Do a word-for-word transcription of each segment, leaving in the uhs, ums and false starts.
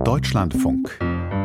Deutschlandfunk.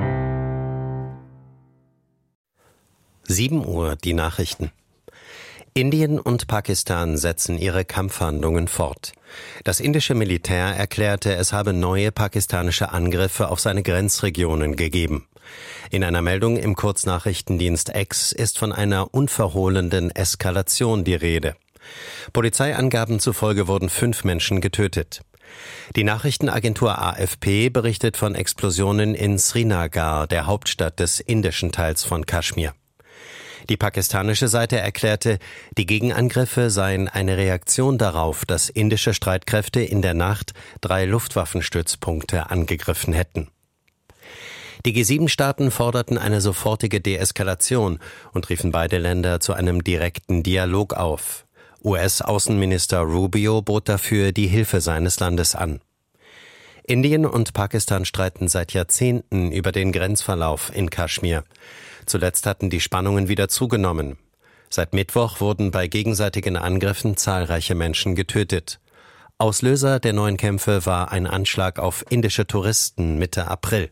sieben Uhr, die Nachrichten. Indien und Pakistan setzen ihre Kampfhandlungen fort. Das indische Militär erklärte, es habe neue pakistanische Angriffe auf seine Grenzregionen gegeben. In einer Meldung im Kurznachrichtendienst X ist von einer unverhohlenen Eskalation die Rede. Polizeiangaben zufolge wurden fünf Menschen getötet. Die Nachrichtenagentur A F P berichtet von Explosionen in Srinagar, der Hauptstadt des indischen Teils von Kaschmir. Die pakistanische Seite erklärte, die Gegenangriffe seien eine Reaktion darauf, dass indische Streitkräfte in der Nacht drei Luftwaffenstützpunkte angegriffen hätten. Die G sieben Staaten forderten eine sofortige Deeskalation und riefen beide Länder zu einem direkten Dialog auf. U S-Außenminister Rubio bot dafür die Hilfe seines Landes an. Indien und Pakistan streiten seit Jahrzehnten über den Grenzverlauf in Kaschmir. Zuletzt hatten die Spannungen wieder zugenommen. Seit Mittwoch wurden bei gegenseitigen Angriffen zahlreiche Menschen getötet. Auslöser der neuen Kämpfe war ein Anschlag auf indische Touristen Mitte April.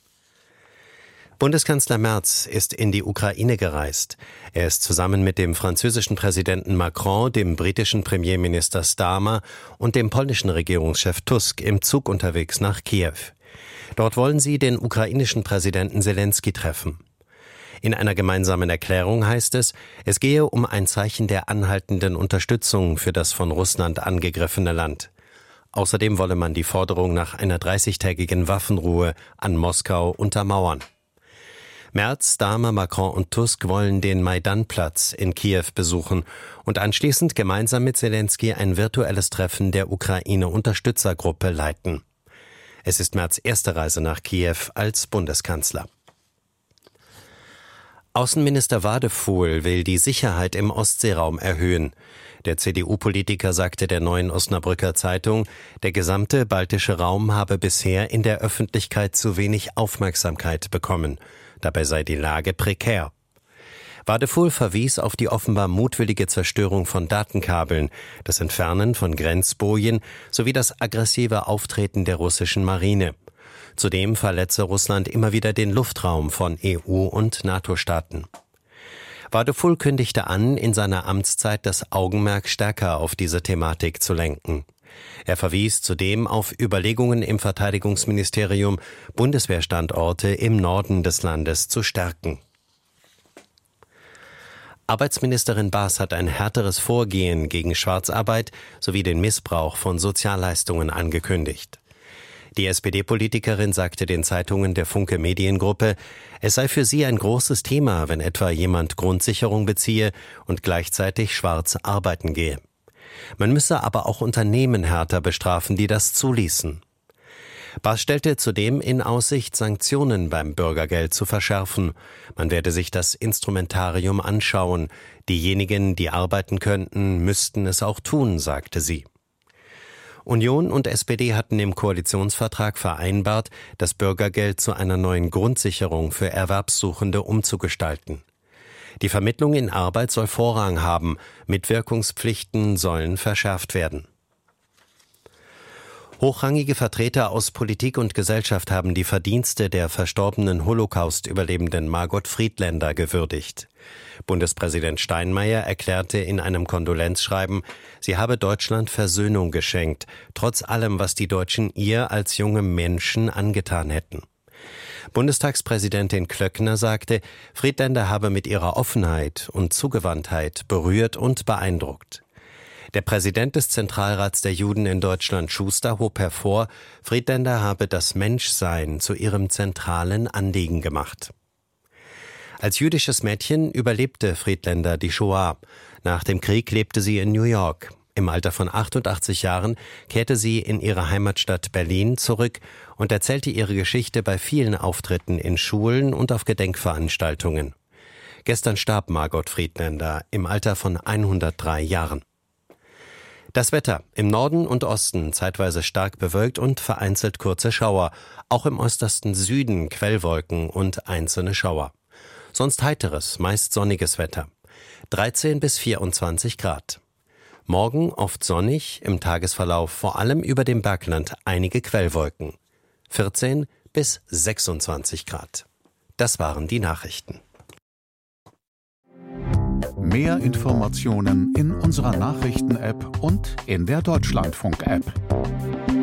Bundeskanzler Merz ist in die Ukraine gereist. Er ist zusammen mit dem französischen Präsidenten Macron, dem britischen Premierminister Starmer und dem polnischen Regierungschef Tusk im Zug unterwegs nach Kiew. Dort wollen sie den ukrainischen Präsidenten Selenskyj treffen. In einer gemeinsamen Erklärung heißt es, es gehe um ein Zeichen der anhaltenden Unterstützung für das von Russland angegriffene Land. Außerdem wolle man die Forderung nach einer dreißigtägigen Waffenruhe an Moskau untermauern. Merz, Starmer, Macron und Tusk wollen den Maidanplatz in Kiew besuchen und anschließend gemeinsam mit Selenskyj ein virtuelles Treffen der Ukraine-Unterstützergruppe leiten. Es ist Merz' erste Reise nach Kiew als Bundeskanzler. Außenminister Wadefuhl will die Sicherheit im Ostseeraum erhöhen. Der C D U-Politiker sagte der Neuen Osnabrücker Zeitung, der gesamte baltische Raum habe bisher in der Öffentlichkeit zu wenig Aufmerksamkeit bekommen. Dabei sei die Lage prekär. Wadefuhl verwies auf die offenbar mutwillige Zerstörung von Datenkabeln, das Entfernen von Grenzbojen sowie das aggressive Auftreten der russischen Marine. Zudem verletze Russland immer wieder den Luftraum von E U- und NATO-Staaten. Wadefuhl kündigte an, in seiner Amtszeit das Augenmerk stärker auf diese Thematik zu lenken. Er verwies zudem auf Überlegungen im Verteidigungsministerium, Bundeswehrstandorte im Norden des Landes zu stärken. Arbeitsministerin Baas hat ein härteres Vorgehen gegen Schwarzarbeit sowie den Missbrauch von Sozialleistungen angekündigt. Die S P D-Politikerin sagte den Zeitungen der Funke Mediengruppe, es sei für sie ein großes Thema, wenn etwa jemand Grundsicherung beziehe und gleichzeitig schwarz arbeiten gehe. Man müsse aber auch Unternehmen härter bestrafen, die das zuließen. Baas stellte zudem in Aussicht, Sanktionen beim Bürgergeld zu verschärfen. Man werde sich das Instrumentarium anschauen. Diejenigen, die arbeiten könnten, müssten es auch tun, sagte sie. Union und S P D hatten im Koalitionsvertrag vereinbart, das Bürgergeld zu einer neuen Grundsicherung für Erwerbssuchende umzugestalten. Die Vermittlung in Arbeit soll Vorrang haben, Mitwirkungspflichten sollen verschärft werden. Hochrangige Vertreter aus Politik und Gesellschaft haben die Verdienste der verstorbenen Holocaust-Überlebenden Margot Friedländer gewürdigt. Bundespräsident Steinmeier erklärte in einem Kondolenzschreiben, sie habe Deutschland Versöhnung geschenkt, trotz allem, was die Deutschen ihr als junge Menschen angetan hätten. Bundestagspräsidentin Klöckner sagte, Friedländer habe mit ihrer Offenheit und Zugewandtheit berührt und beeindruckt. Der Präsident des Zentralrats der Juden in Deutschland, Schuster, hob hervor, Friedländer habe das Menschsein zu ihrem zentralen Anliegen gemacht. Als jüdisches Mädchen überlebte Friedländer die Shoah. Nach dem Krieg lebte sie in New York. Im Alter von achtundachtzig Jahren kehrte sie in ihre Heimatstadt Berlin zurück und erzählte ihre Geschichte bei vielen Auftritten in Schulen und auf Gedenkveranstaltungen. Gestern starb Margot Friedländer im Alter von hundertdrei Jahren. Das Wetter: Im Norden und Osten zeitweise stark bewölkt und vereinzelt kurze Schauer. Auch im äußersten Süden Quellwolken und einzelne Schauer. Sonst heiteres, meist sonniges Wetter. dreizehn bis vierundzwanzig Grad. Morgen oft sonnig, im Tagesverlauf vor allem über dem Bergland einige Quellwolken. vierzehn bis sechsundzwanzig Grad. Das waren die Nachrichten. Mehr Informationen in unserer Nachrichten-App und in der Deutschlandfunk-App.